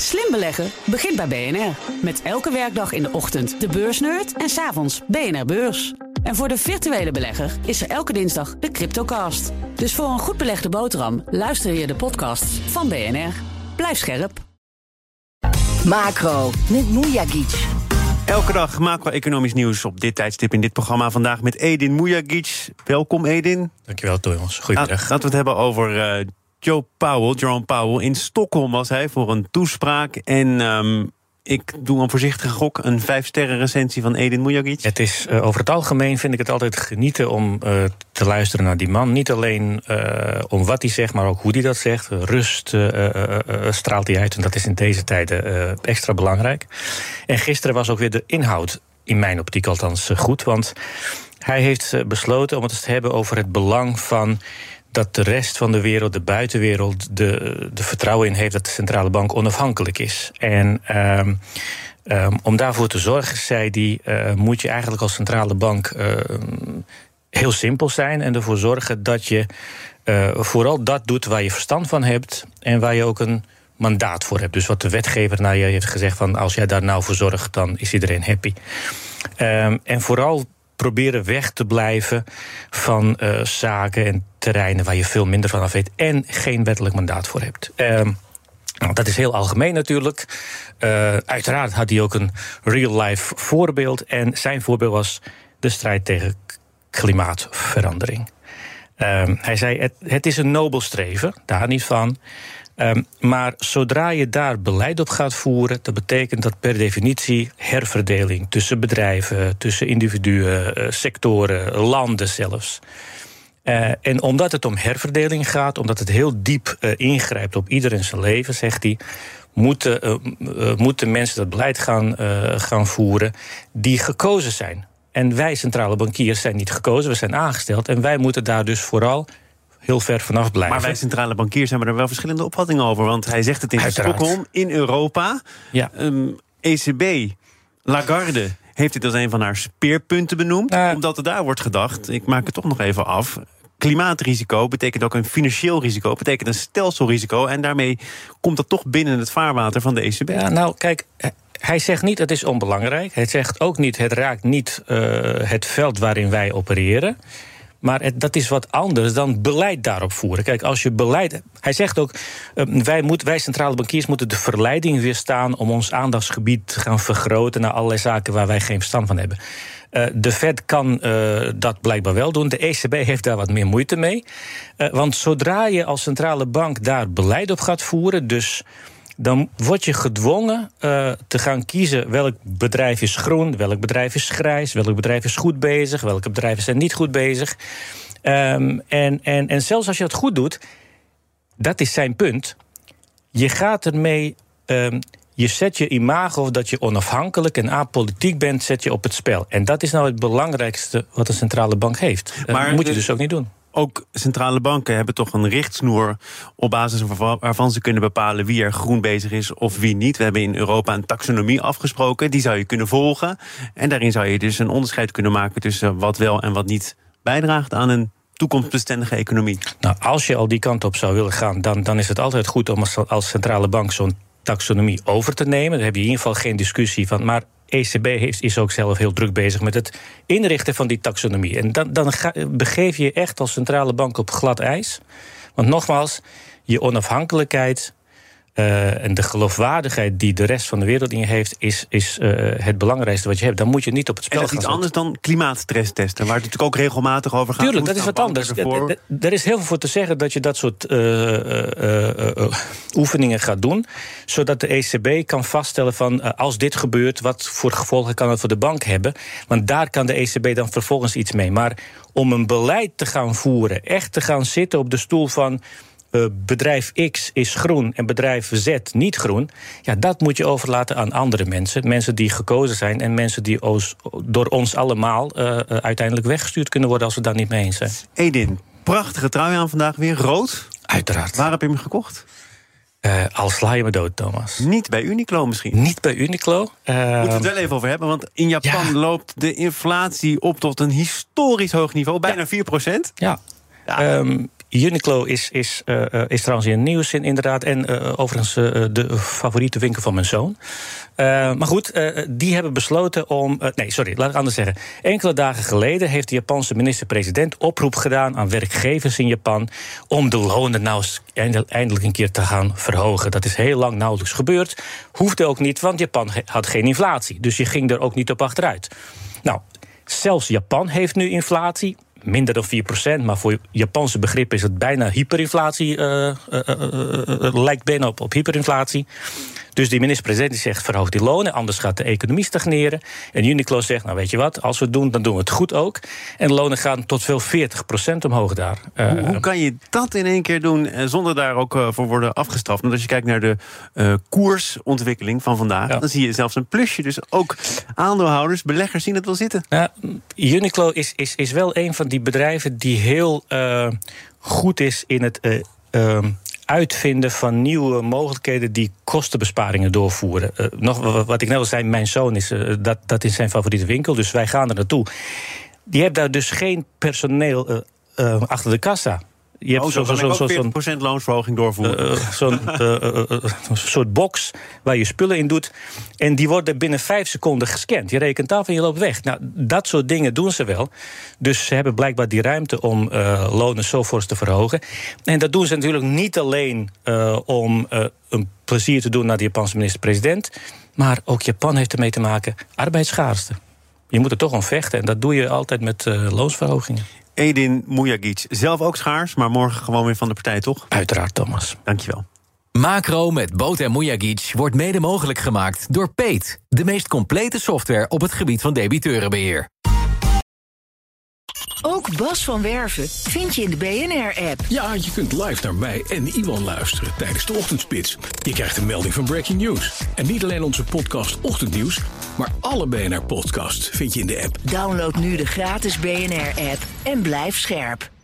Slim beleggen begint bij BNR. Met elke werkdag in de ochtend de beursnerd en 's avonds BNR Beurs. En voor de virtuele belegger is er elke dinsdag de Cryptocast. Dus voor een goed belegde boterham luister je de podcasts van BNR. Blijf scherp. Macro met Mujagic. Elke dag macro-economisch nieuws op dit tijdstip in dit programma. Vandaag met Edin Mujagic. Welkom, Edin. Dankjewel, Thomas. Goedemiddag. Laten we het hebben over Jerome Powell. In Stockholm was hij voor een toespraak. En ik doe een voorzichtige gok, een 5-sterren recensie van Edin Mujagic. Het is over het algemeen vind ik het altijd genieten om te luisteren naar die man. Niet alleen om wat hij zegt, maar ook hoe hij dat zegt. Rust straalt hij uit en dat is in deze tijden extra belangrijk. En gisteren was ook weer de inhoud, in mijn optiek althans, goed. Want hij heeft besloten om het eens te hebben over het belang van dat de rest van de wereld, de buitenwereld, de vertrouwen in heeft dat de centrale bank onafhankelijk is. En om daarvoor te zorgen, zei hij, moet je eigenlijk als centrale bank heel simpel zijn en ervoor zorgen dat je vooral dat doet waar je verstand van hebt en waar je ook een mandaat voor hebt. Dus wat de wetgever naar je heeft gezegd van als jij daar nou voor zorgt, dan is iedereen happy. En vooral proberen weg te blijven van zaken en terreinen waar je veel minder van af weet en geen wettelijk mandaat voor hebt. Dat is heel algemeen natuurlijk. Uiteraard had hij ook een real-life voorbeeld. En zijn voorbeeld was de strijd tegen klimaatverandering. Hij zei, het is een nobel streven, daar niet van. Maar zodra je daar beleid op gaat voeren, dat betekent dat per definitie herverdeling tussen bedrijven, tussen individuen, sectoren, landen zelfs. En omdat het om herverdeling gaat, omdat het heel diep ingrijpt op iedereen zijn leven, zegt hij, moeten mensen dat beleid gaan voeren die gekozen zijn. En wij centrale bankiers zijn niet gekozen, we zijn aangesteld en wij moeten daar dus vooral heel ver vanaf blijven. Maar wij centrale bankiers hebben er wel verschillende opvattingen over. Want hij zegt het in Stockholm, in Europa. Ja. ECB, Lagarde heeft dit als een van haar speerpunten benoemd. Omdat er daar wordt gedacht, ik maak het toch nog even af, klimaatrisico betekent ook een financieel risico, betekent een stelselrisico. En daarmee komt dat toch binnen het vaarwater van de ECB. Ja, nou, kijk, hij zegt niet het is onbelangrijk. Hij zegt ook niet het raakt niet het veld waarin wij opereren. Maar dat is wat anders dan beleid daarop voeren. Kijk, als je beleid. Hij zegt ook, wij centrale bankiers moeten de verleiding weerstaan om ons aandachtsgebied te gaan vergroten naar allerlei zaken waar wij geen verstand van hebben. De Fed kan dat blijkbaar wel doen. De ECB heeft daar wat meer moeite mee. Want zodra je als centrale bank daar beleid op gaat voeren, dus dan word je gedwongen te gaan kiezen welk bedrijf is groen, welk bedrijf is grijs, welk bedrijf is goed bezig, welke bedrijven zijn niet goed bezig. En zelfs als je dat goed doet, dat is zijn punt. Je gaat ermee, je zet je imago of dat je onafhankelijk en apolitiek bent, zet je op het spel. En dat is nou het belangrijkste wat een centrale bank heeft. Dat moet je dus ook niet doen. Ook centrale banken hebben toch een richtsnoer op basis waarvan ze kunnen bepalen wie er groen bezig is of wie niet. We hebben in Europa een taxonomie afgesproken, die zou je kunnen volgen. En daarin zou je dus een onderscheid kunnen maken tussen wat wel en wat niet bijdraagt aan een toekomstbestendige economie. Nou, als je al die kant op zou willen gaan, dan is het altijd goed om als centrale bank zo'n taxonomie over te nemen. Daar heb je in ieder geval geen discussie van. Maar ECB is ook zelf heel druk bezig met het inrichten van die taxonomie. En dan begeef je je echt als centrale bank op glad ijs. Want nogmaals, je onafhankelijkheid en de geloofwaardigheid die de rest van de wereld in je heeft, is het belangrijkste wat je hebt. Dan moet je niet op het spel gaan. En dat is iets anders dan klimaatstresstesten, waar het natuurlijk ook regelmatig over gaat. Tuurlijk, dat is wat anders. Er is heel veel voor te zeggen dat je dat soort oefeningen gaat doen, zodat de ECB kan vaststellen van als dit gebeurt, wat voor gevolgen kan het voor de bank hebben. Want daar kan de ECB dan vervolgens iets mee. Maar om een beleid te gaan voeren, echt te gaan zitten op de stoel van bedrijf X is groen en bedrijf Z niet groen, ja, dat moet je overlaten aan andere mensen. Mensen die gekozen zijn en mensen die door ons allemaal uiteindelijk weggestuurd kunnen worden als we het daar niet mee eens zijn. Edin, prachtige trui aan vandaag weer, rood. Uiteraard. Waar heb je hem gekocht? Al sla je me dood, Thomas. Niet bij Uniqlo misschien? Niet bij Uniqlo. Moeten we het wel even over hebben, want in Japan loopt de inflatie op tot een historisch hoog niveau, bijna 4%. Ja. Uniqlo is trouwens in het nieuws inderdaad. En overigens de favoriete winkel van mijn zoon. Maar goed, die hebben besloten om... laat ik anders zeggen. Enkele dagen geleden heeft de Japanse minister-president oproep gedaan aan werkgevers in Japan om de lonen nou eindelijk een keer te gaan verhogen. Dat is heel lang nauwelijks gebeurd. Hoefde ook niet, want Japan had geen inflatie. Dus je ging er ook niet op achteruit. Nou, zelfs Japan heeft nu inflatie. Minder dan 4%, maar voor Japanse begrip is het bijna hyperinflatie. Lijkt bijna op hyperinflatie. Dus de minister-president zegt, verhoog die lonen, anders gaat de economie stagneren. En Uniqlo zegt, nou weet je wat, als we het doen, dan doen we het goed ook. En de lonen gaan tot veel 40% omhoog daar. Hoe kan je dat in één keer doen zonder daar ook voor worden afgestraft? Want als je kijkt naar de koersontwikkeling van vandaag, dan zie je zelfs een plusje. Dus ook aandeelhouders, beleggers zien het wel zitten. Uniqlo is wel een van die bedrijven die heel goed is in het uitvinden van nieuwe mogelijkheden die kostenbesparingen doorvoeren. Nog wat ik net al zei, mijn zoon is dat is zijn favoriete winkel, dus wij gaan er naartoe. Die hebben daar dus geen personeel achter de kassa. Je hebt zo'n 40% loonsverhoging doorvoeren. Zo'n soort box waar je spullen in doet. En die worden binnen 5 seconden gescand. Je rekent af en je loopt weg. Nou, dat soort dingen doen ze wel. Dus ze hebben blijkbaar die ruimte om lonen zo fors te verhogen. En dat doen ze natuurlijk niet alleen om een plezier te doen naar de Japanse minister-president. Maar ook Japan heeft ermee te maken arbeidsschaarste. Je moet er toch om vechten. En dat doe je altijd met loonsverhogingen. Edin Mujagic, zelf ook schaars, maar morgen gewoon weer van de partij, toch? Uiteraard, Thomas. Dankjewel. Macro met Boot en Mujagic wordt mede mogelijk gemaakt door Peet, de meest complete software op het gebied van debiteurenbeheer. Ook Bas van Werven vind je in de BNR-app. Ja, je kunt live naar mij en Iwan luisteren tijdens de ochtendspits. Je krijgt een melding van Breaking News. En niet alleen onze podcast Ochtendnieuws, maar alle BNR-podcasts vind je in de app. Download nu de gratis BNR-app en blijf scherp.